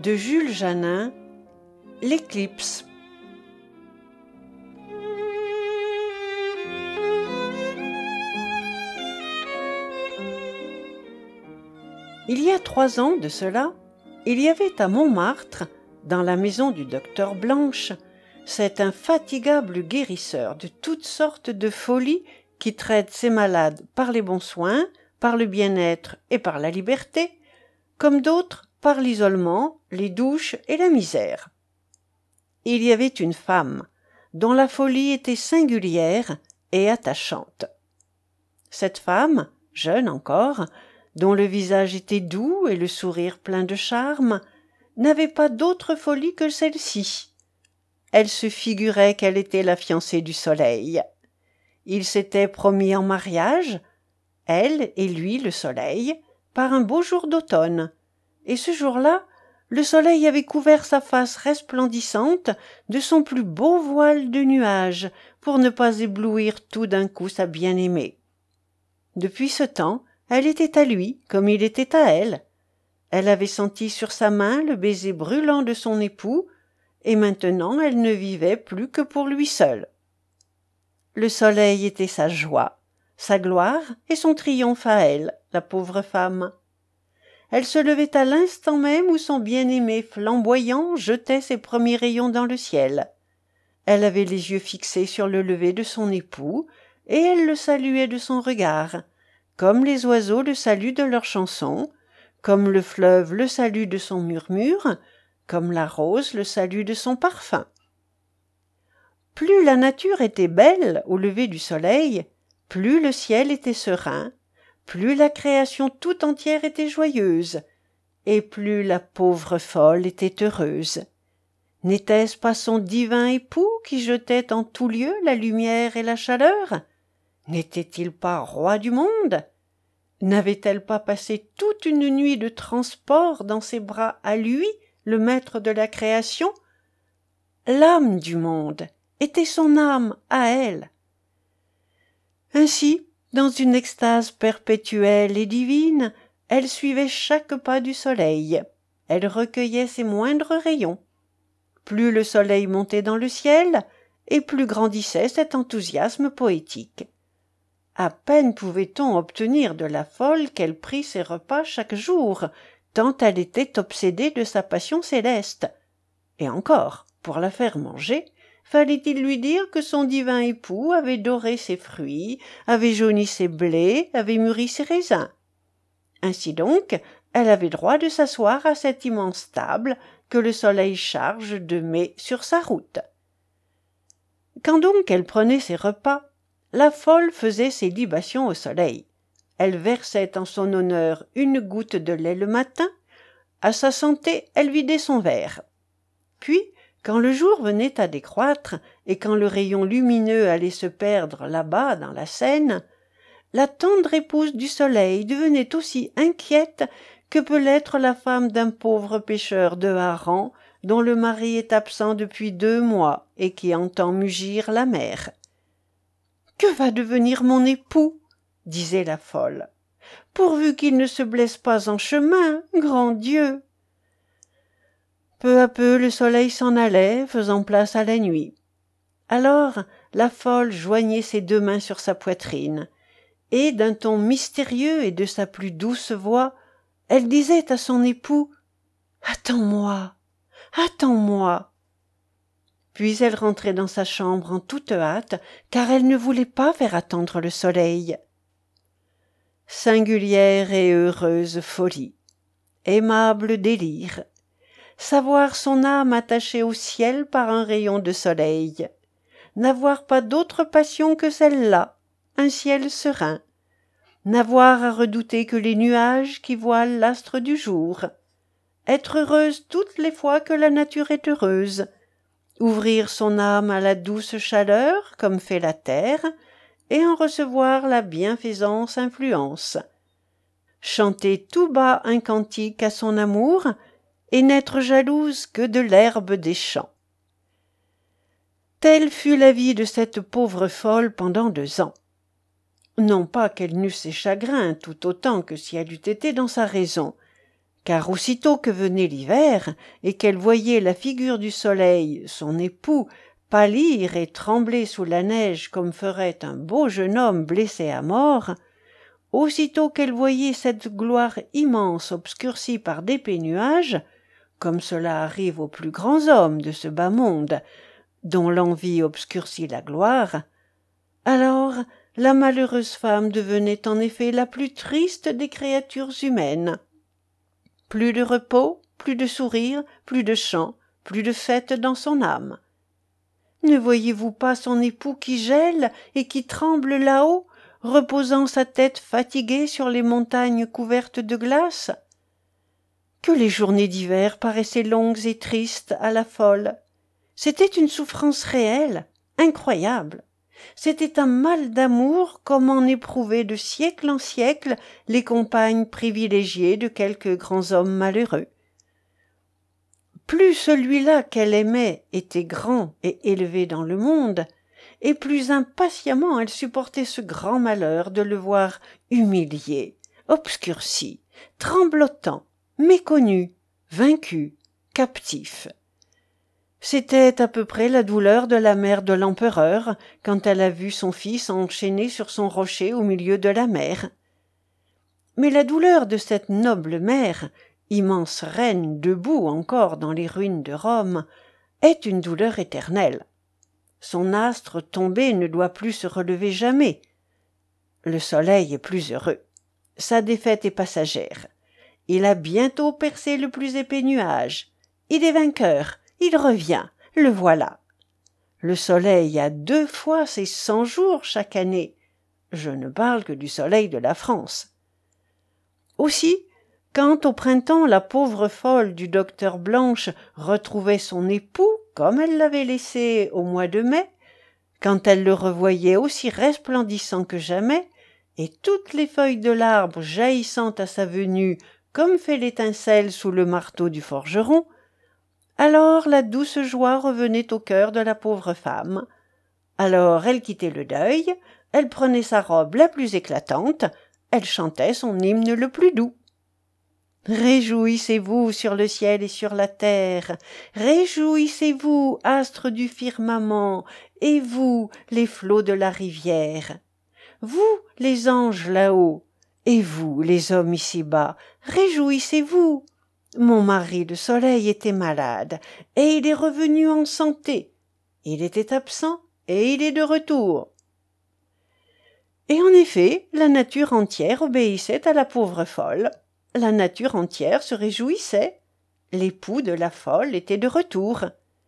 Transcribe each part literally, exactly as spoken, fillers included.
de Jules Janin, L'éclipse. Il y a trois ans de cela, il y avait à Montmartre, dans la maison du docteur Blanche, cet infatigable guérisseur de toutes sortes de folies qui traite ses malades par les bons soins, par le bien-être et par la liberté, comme d'autres par l'isolement, les douches et la misère. Il y avait une femme dont la folie était singulière et attachante. Cette femme, jeune encore, dont le visage était doux et le sourire plein de charme, n'avait pas d'autre folie que celle-ci. Elle se figurait qu'elle était la fiancée du soleil. Ils s'étaient promis en mariage, elle et lui le soleil, par un beau jour d'automne, et ce jour-là, le soleil avait couvert sa face resplendissante de son plus beau voile de nuages pour ne pas éblouir tout d'un coup sa bien-aimée. Depuis ce temps, elle était à lui comme il était à elle. Elle avait senti sur sa main le baiser brûlant de son époux, et maintenant elle ne vivait plus que pour lui seul. Le soleil était sa joie, sa gloire et son triomphe à elle, la pauvre femme. Elle se levait à l'instant même où son bien-aimé flamboyant jetait ses premiers rayons dans le ciel. Elle avait les yeux fixés sur le lever de son époux, et elle le saluait de son regard, comme les oiseaux le saluent de leur chanson, comme le fleuve le salue de son murmure, comme la rose le salue de son parfum. Plus la nature était belle au lever du soleil, plus le ciel était serein, plus la création tout entière était joyeuse, et plus la pauvre folle était heureuse. N'était-ce pas son divin époux qui jetait en tout lieu la lumière et la chaleur? N'était-il pas roi du monde? N'avait-elle pas passé toute une nuit de transport dans ses bras à lui, le maître de la création? L'âme du monde était son âme à elle. Ainsi, dans une extase perpétuelle et divine, elle suivait chaque pas du soleil. Elle recueillait ses moindres rayons. Plus le soleil montait dans le ciel, et plus grandissait cet enthousiasme poétique. À peine pouvait-on obtenir de la folle qu'elle prît ses repas chaque jour, tant elle était obsédée de sa passion céleste. Et encore, pour la faire manger, fallait-il lui dire que son divin époux avait doré ses fruits, avait jauni ses blés, avait mûri ses raisins. Ainsi donc, elle avait droit de s'asseoir à cette immense table que le soleil charge de mets sur sa route. Quand donc elle prenait ses repas, la folle faisait ses libations au soleil. Elle versait en son honneur une goutte de lait le matin, à sa santé elle vidait son verre. Puis, quand le jour venait à décroître et quand le rayon lumineux allait se perdre là-bas dans la Seine, la tendre épouse du soleil devenait aussi inquiète que peut l'être la femme d'un pauvre pêcheur de harengs dont le mari est absent depuis deux mois et qui entend mugir la mer. « Que va devenir mon époux ?» disait la folle. « Pourvu qu'il ne se blesse pas en chemin, grand Dieu !» Peu à peu le soleil s'en allait, faisant place à la nuit. Alors la folle joignait ses deux mains sur sa poitrine, et d'un ton mystérieux et de sa plus douce voix, elle disait à son époux « Attends-moi, attends-moi !» Puis elle rentrait dans sa chambre en toute hâte, car elle ne voulait pas faire attendre le soleil. Singulière et heureuse folie, aimable délire, savoir son âme attachée au ciel par un rayon de soleil, n'avoir pas d'autre passion que celle-là, un ciel serein, n'avoir à redouter que les nuages qui voilent l'astre du jour, être heureuse toutes les fois que la nature est heureuse, ouvrir son âme à la douce chaleur comme fait la terre, et en recevoir la bienfaisance influence, chanter tout bas un cantique à son amour, et n'être jalouse que de l'herbe des champs. Telle fut la vie de cette pauvre folle pendant deux ans. Non pas qu'elle n'eût ses chagrins tout autant que si elle eût été dans sa raison, car aussitôt que venait l'hiver, et qu'elle voyait la figure du soleil, son époux, pâlir et trembler sous la neige comme ferait un beau jeune homme blessé à mort, aussitôt qu'elle voyait cette gloire immense obscurcie par d'épais nuages, comme cela arrive aux plus grands hommes de ce bas monde, dont l'envie obscurcit la gloire, alors la malheureuse femme devenait en effet la plus triste des créatures humaines. Plus de repos, plus de sourires, plus de chants, plus de fête dans son âme. Ne voyez-vous pas son époux qui gèle et qui tremble là-haut, reposant sa tête fatiguée sur les montagnes couvertes de glace? Que les journées d'hiver paraissaient longues et tristes à la folle. C'était une souffrance réelle, incroyable. C'était un mal d'amour comme en éprouvaient de siècle en siècle les compagnes privilégiées de quelques grands hommes malheureux. Plus celui-là qu'elle aimait était grand et élevé dans le monde, et plus impatiemment elle supportait ce grand malheur de le voir humilié, obscurci, tremblotant, méconnu, vaincu, captif. C'était à peu près la douleur de la mère de l'empereur quand elle a vu son fils enchaîné sur son rocher au milieu de la mer. Mais la douleur de cette noble mère, immense reine debout encore dans les ruines de Rome, est une douleur éternelle. Son astre tombé ne doit plus se relever jamais. Le soleil est plus heureux. Sa défaite est passagère. Il a bientôt percé le plus épais nuage. Il est vainqueur. Il revient, le voilà. Le soleil a deux fois ses cent jours chaque année. Je ne parle que du soleil de la France. Aussi, quand au printemps la pauvre folle du docteur Blanche retrouvait son époux comme elle l'avait laissé au mois de mai, quand elle le revoyait aussi resplendissant que jamais, et toutes les feuilles de l'arbre jaillissant à sa venue comme fait l'étincelle sous le marteau du forgeron, alors la douce joie revenait au cœur de la pauvre femme. Alors elle quittait le deuil, elle prenait sa robe la plus éclatante, elle chantait son hymne le plus doux. Réjouissez-vous sur le ciel et sur la terre, réjouissez-vous, astres du firmament, et vous, les flots de la rivière. Vous, les anges là-haut, et vous, les hommes ici-bas, réjouissez-vous. Mon mari le soleil était malade, et il est revenu en santé. Il était absent, et il est de retour. Et en effet, la nature entière obéissait à la pauvre folle. La nature entière se réjouissait. L'époux de la folle était de retour.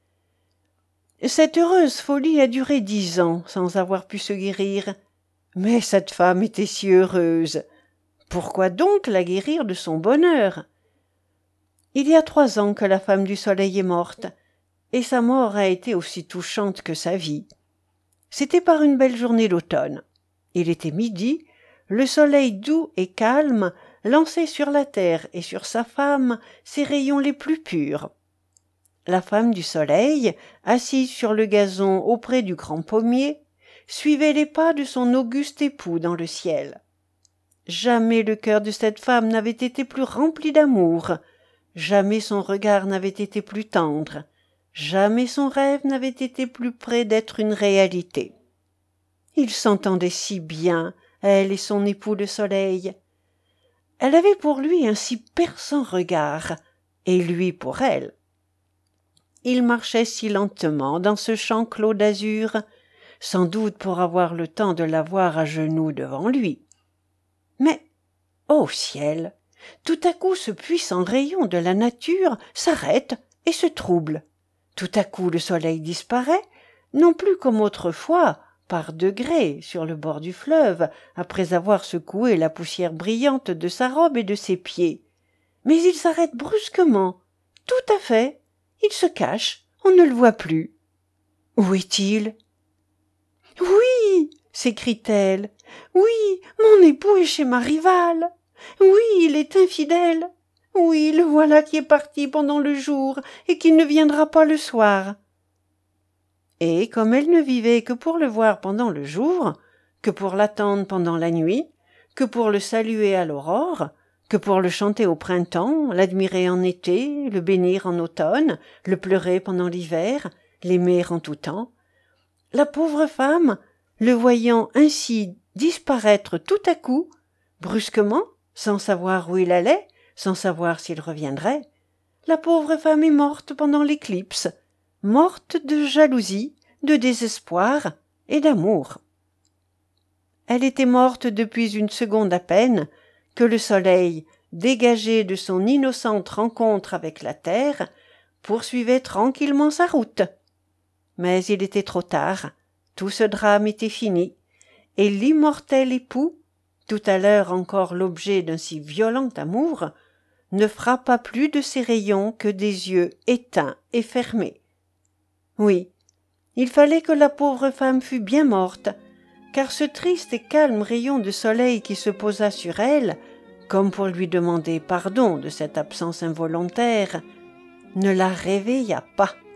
Cette heureuse folie a duré dix ans sans avoir pu se guérir. Mais cette femme était si heureuse. Pourquoi donc la guérir de son bonheur? Il y a trois ans que la femme du soleil est morte, et sa mort a été aussi touchante que sa vie. C'était par une belle journée d'automne. Il était midi, le soleil doux et calme lançait sur la terre et sur sa femme ses rayons les plus purs. La femme du soleil, assise sur le gazon auprès du grand pommier, suivait les pas de son auguste époux dans le ciel. Jamais le cœur de cette femme n'avait été plus rempli d'amour, jamais son regard n'avait été plus tendre, jamais son rêve n'avait été plus près d'être une réalité. Ils s'entendaient si bien, elle et son époux le soleil. Elle avait pour lui un si perçant regard, et lui pour elle. Ils marchaient si lentement dans ce champ clos d'azur, sans doute pour avoir le temps de la voir à genoux devant lui. Mais, ô ciel, tout à coup ce puissant rayon de la nature s'arrête et se trouble. Tout à coup le soleil disparaît, non plus comme autrefois, par degrés, sur le bord du fleuve, après avoir secoué la poussière brillante de sa robe et de ses pieds. Mais il s'arrête brusquement, tout à fait. Il se cache, on ne le voit plus. Où est-il? Oui, s'écrie-t-elle, oui, mon époux est chez ma rivale. Oui, il est infidèle. Oui, le voilà qui est parti pendant le jour et qui ne viendra pas le soir. Et comme elle ne vivait que pour le voir pendant le jour, que pour l'attendre pendant la nuit, que pour le saluer à l'aurore, que pour le chanter au printemps, l'admirer en été, le bénir en automne, le pleurer pendant l'hiver, l'aimer en tout temps. La pauvre femme, le voyant ainsi disparaître tout à coup, brusquement, sans savoir où il allait, sans savoir s'il reviendrait, la pauvre femme est morte pendant l'éclipse, morte de jalousie, de désespoir et d'amour. Elle était morte depuis une seconde à peine, que le soleil, dégagé de son innocente rencontre avec la terre, poursuivait tranquillement sa route. Mais il était trop tard, tout ce drame était fini, et l'immortel époux, tout à l'heure encore l'objet d'un si violent amour, ne frappa plus de ses rayons que des yeux éteints et fermés. Oui, il fallait que la pauvre femme fût bien morte, car ce triste et calme rayon de soleil qui se posa sur elle, comme pour lui demander pardon de cette absence involontaire, ne la réveilla pas.